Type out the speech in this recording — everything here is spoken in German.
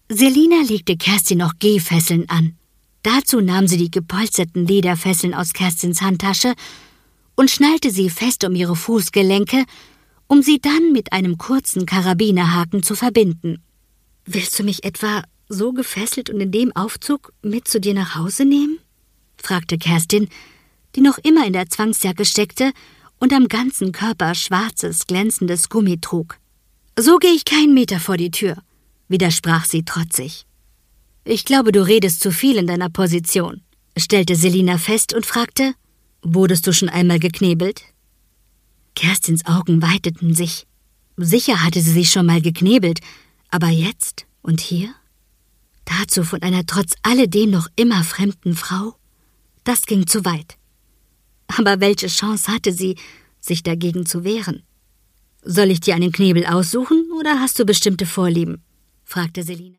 Selina legte Kerstin noch Gehfesseln an. Dazu nahm sie die gepolsterten Lederfesseln aus Kerstins Handtasche und schnallte sie fest um ihre Fußgelenke, um sie dann mit einem kurzen Karabinerhaken zu verbinden. »Willst du mich etwa so gefesselt und in dem Aufzug mit zu dir nach Hause nehmen?« fragte Kerstin, die noch immer in der Zwangsjacke steckte und am ganzen Körper schwarzes, glänzendes Gummi trug. »So gehe ich keinen Meter vor die Tür«, widersprach sie trotzig. »Ich glaube, du redest zu viel in deiner Position«, stellte Selina fest und fragte, »Wurdest du schon einmal geknebelt?« Kerstins Augen weiteten sich. Sicher hatte sie sich schon mal geknebelt, aber jetzt und hier? Dazu von einer trotz alledem noch immer fremden Frau? Das ging zu weit. Aber welche Chance hatte sie, sich dagegen zu wehren? »Soll ich dir einen Knebel aussuchen, oder hast du bestimmte Vorlieben?« fragte Selina.